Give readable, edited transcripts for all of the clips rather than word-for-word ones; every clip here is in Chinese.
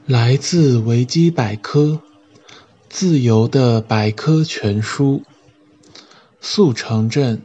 来自维基百科，自由的百科全书。速成镇。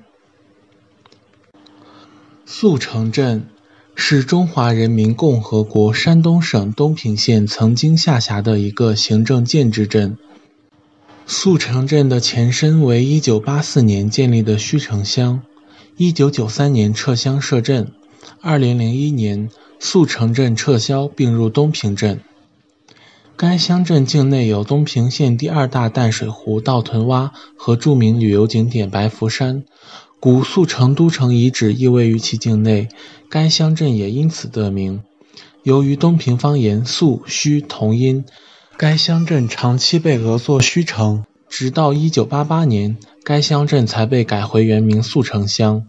速成镇是中华人民共和国山东省东平县曾经下辖的一个行政建制镇。速成镇的前身为1984年建立的虚城乡，1993年撤乡设镇，2001年速成镇撤销并入东平镇。该乡镇境内有东平县第二大淡水湖稻屯洼和著名旅游景点白福山，古速成都城遗址亦位于其境内，该乡镇也因此得名。由于东平方言速、虚同音，该乡镇长期被讹作虚城，直到1988年，该乡镇才被改回原名速成乡。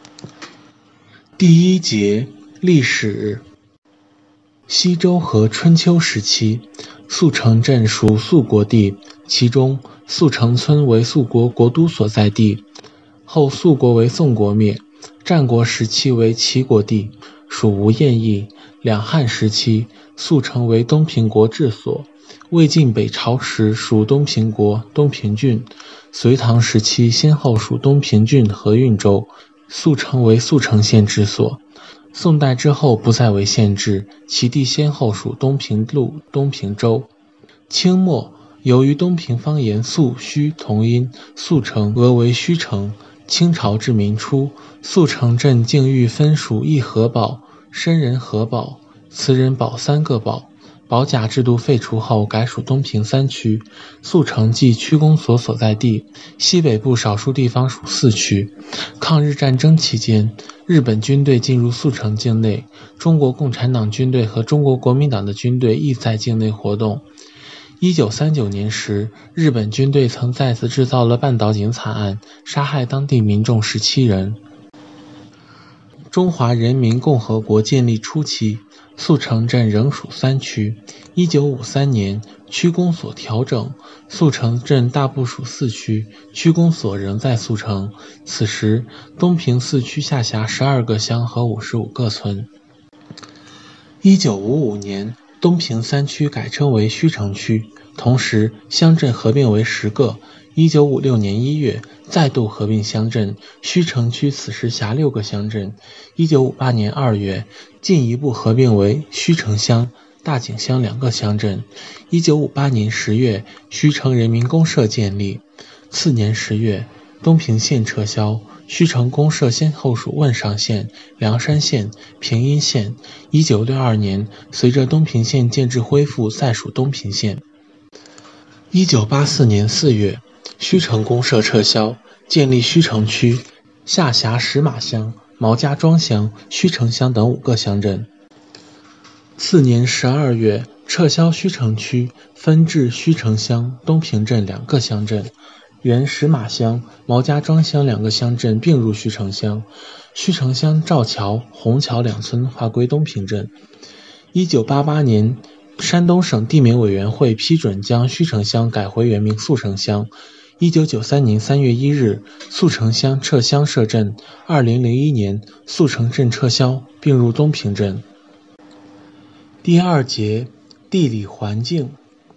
第一节历史。西周和春秋时期，速成镇属肃国地，其中速成村为肃国国都所在地。后肃国为宋国灭，战国时期为齐国地，属无厌邑。两汉时期，速成为东平国治所。魏晋北朝时属东平国东平郡。隋唐时期先后属东平郡和运州，速成为速成县治所。宋代之后不再为县治，其地先后属东平路、东平州。清末，由于东平方言速、虚同音，速成讹为虚城。清朝至明初，速成镇境域分属义和堡、申人河堡、慈仁堡三个堡。保甲制度废除后改属东平三区，速成即区公所所在地，西北部少数地方属四区。抗日战争期间，日本军队进入速成境内，中国共产党军队和中国国民党的军队亦在境内活动。1939年时，日本军队曾再次制造了半岛井惨案，杀害当地民众17人。中华人民共和国建立初期，速成镇仍属三区。1953年，区公所调整，速成镇大部属四区，区公所仍在速成。此时，东平四区下辖12个乡和55个村。1955年，东平三区改称为虚城区，同时乡镇合并为10个。1956年1月，再度合并乡镇，虚城区此时辖6个乡镇。1958年2月，进一步合并为虚城乡、大井乡2个乡镇。1958年10月，虚城人民公社建立。次年10月，东平县撤销，虚城公社先后属汶上县、凉山县、平阴县。1962年，随着东平县建制恢复，再属东平县。1984年4月，虚城公社撤销，建立虚城区，下辖石马乡、毛家庄乡、虚城乡等5个乡镇。次年12月，撤销虚城区，分至虚城乡、东平镇2个乡镇，原石马乡、毛家庄乡2个乡镇并入虚城乡，虚城乡赵桥、红桥2村划归东平镇。1988年，山东省地名委员会批准将虚城乡改回原名速成乡。1993年3月1日，速成乡撤乡设镇。2001年，速成镇撤销并入东平镇。第二节地理环境。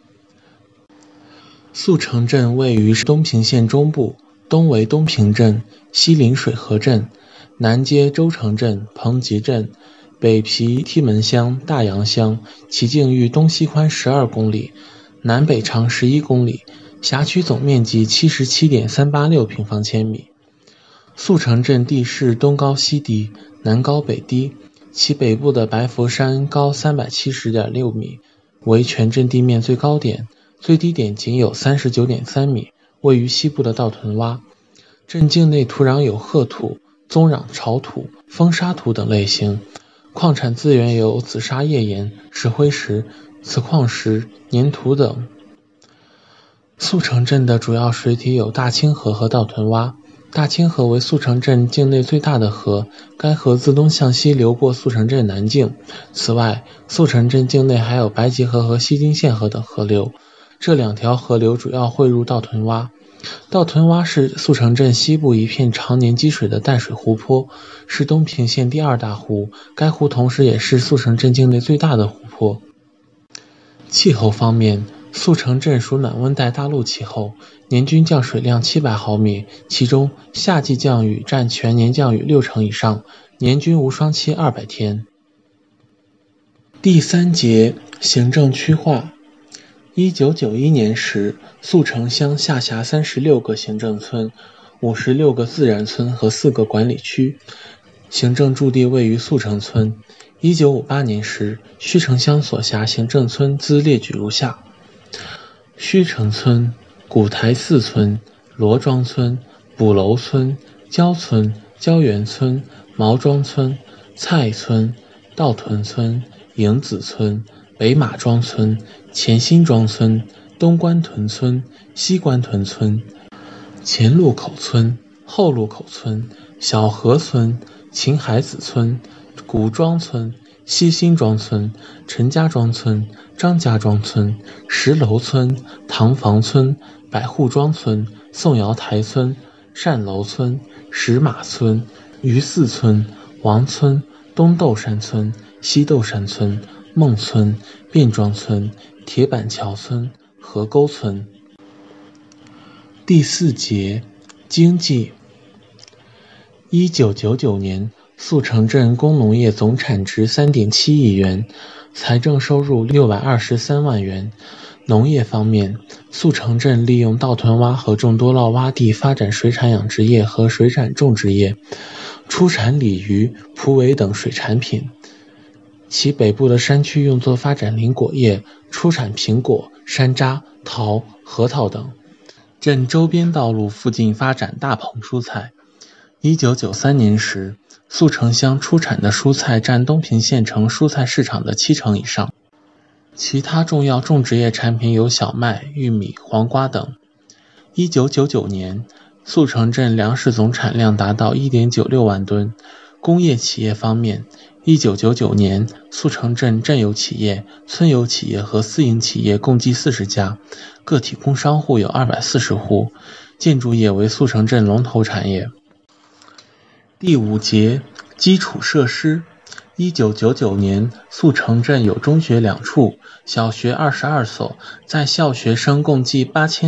速成镇位于东平县中部，东为东平镇，西临水河镇，南接周城镇、彭集镇，北毗梯门乡、大杨乡，其境域东西宽12公里，南北长11公里，辖区总面积 77.386 平方千米。速成镇地势东高西低，南高北低，其北部的白佛山高 370.6 米，为全镇地面最高点，最低点仅有 39.3 米，位于西部的稻屯洼。镇境内土壤有褐土、棕壤潮土、风沙土等类型，矿产资源有紫砂页岩、石灰石、磁矿石、粘土等。速成镇的主要水体有大清河和稻屯洼。大清河为速成镇境内最大的河，该河自东向西流过速成镇南境。此外，速成镇境内还有白吉河和西津县河等河流，这2条河流主要汇入稻屯洼。稻屯洼是速成镇西部一片常年积水的淡水湖泊，是东平县第2大湖，该湖同时也是速成镇境内最大的湖泊。 气候方面，速成镇属暖温带大陆气候，年均降水量700毫米，其中夏季降雨占全年降雨60%以上，年均无霜期200天。第3节行政区划。1991年时，速成乡下辖36个行政村、56个自然村和4个管理区，行政驻地位于速成村。1958年时，须城乡所辖行政村兹列举如下：须城村、古台寺村、罗庄村、补楼村、焦村、焦园村、毛庄村、蔡村、道屯村、营子村、北马庄村、前新庄村、东关屯村、西关屯村、前路口村、后路口村、小河村、秦海子村、古庄村、西新庄村、陈家庄村、张家庄村、石楼村、塘房村、百户庄村、宋瑶台村、单楼村、石马村、榆寺村、王村、东斗山村、西斗山村、孟村、卞庄村、铁板桥村、河沟村。第4节经济。1999年，速成镇工农业总产值 3.7 亿元，财政收入623万元。农业方面，速成镇利用稻屯洼和众多涝洼地发展水产养殖业和水产种植业，出产鲤鱼、蒲苇等水产品。其北部的山区用作发展林果业，出产苹果、山楂、桃、核桃等。镇周边道路附近发展大棚蔬菜。1993年时，速成乡出产的蔬菜占东平县城蔬菜市场的70%以上。其他重要种植业产品有小麦、玉米、黄瓜等。1999年，速成镇粮食总产量达到 1.96 万吨。工业企业方面，1999年，速成镇镇有企业、村有企业和私营企业共计40家，个体工商户有240户，建筑业为速成镇龙头产业。第5节基础设施。1999年，速成镇有中学2处，小学22所，在校学生共计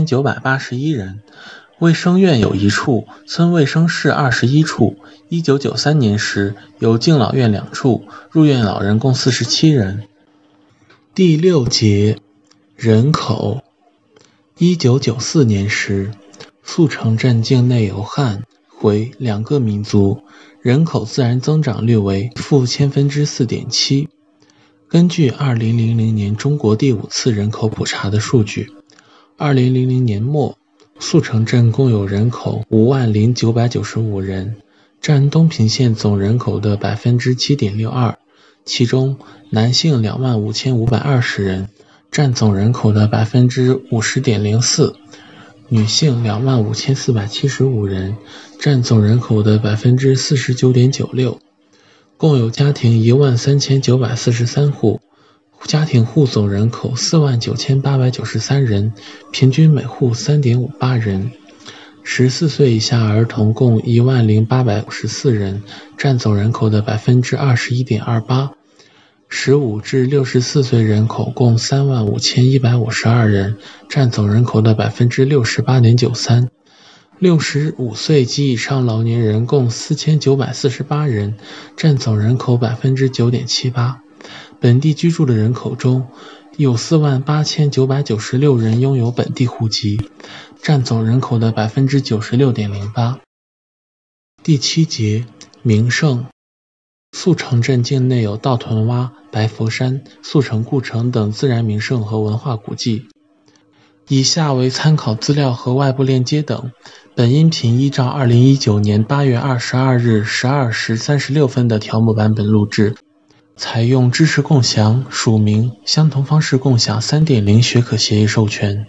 8981人。卫生院有1处，村卫生室21处。1993年时，有敬老院2处，入院老人共47人。第6节人口。1994年时，速成镇境内有汉、回2个民族，人口自然增长率为-4.7%。根据2000年中国第5次人口普查的数据，2000年末，速成镇共有人口50995人，占东平县总人口的 7.62%， 其中男性25520人，占总人口的 50.04%， 女性25475人，占总人口的 49.96%。 共有家庭13943户，家庭户总人口49893人，平均每户 3.58 人。14岁以下儿童共10854人，占总人口的 21.28%。15至64岁人口共35152人，占总人口的 68.93%。65岁及以上老年人共4948人，占总人口 9.78%。本地居住的人口中，有48996人拥有本地户籍，占总人口的 96.08%。第7节名胜。速成镇境内有稻屯洼、白佛山、速成故城等自然名胜和文化古迹。以下为参考资料和外部链接等。本音频依照2019年8月22日12时36分的条目版本录制，采用知识共享、署名、相同方式共享 3.0 许可协议授权。